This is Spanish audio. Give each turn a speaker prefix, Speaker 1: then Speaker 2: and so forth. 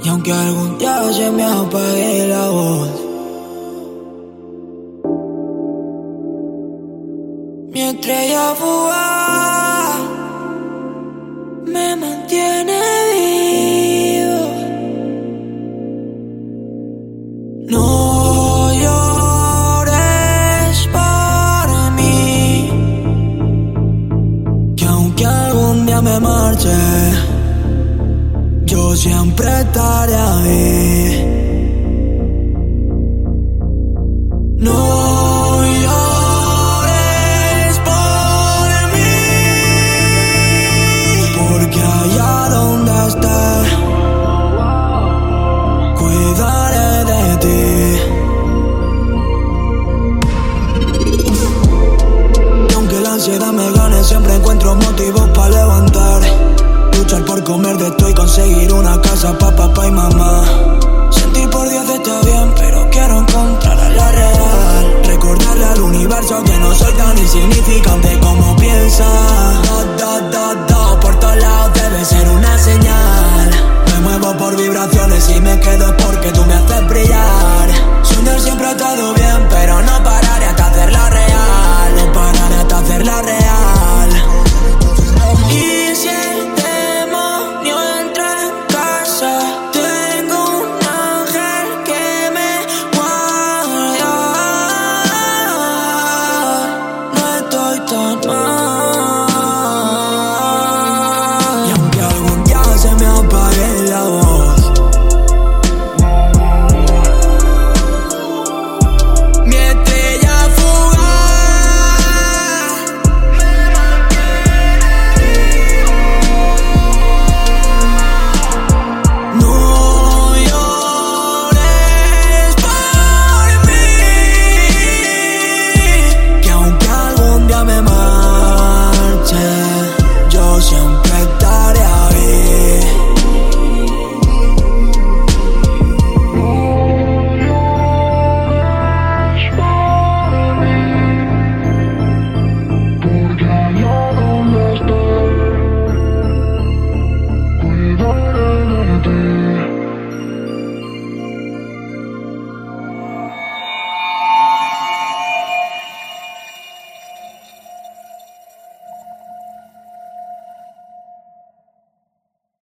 Speaker 1: Y aunque algún día se me apague la voz, mi estrella fugaz me mantiene vivo. No llores por mí, que aunque algún día me marche, yo siempre estaré ahí. No llores por mí, porque allá donde estés cuidaré de ti. Y aunque la ansiedad me gane, siempre encuentro motivos para levantar. Luchar por comer de esto y conseguir una casa pa' papá y mamá. Sentir por Dios está bien, pero quiero encontrar a la real. Recordarle al universo que no soy tan insignificante como piensa. Por todos lados debe ser una señal. Me muevo por vibraciones y me quedo es porque tú me haces brillar. Soñar siempre ha estado bien.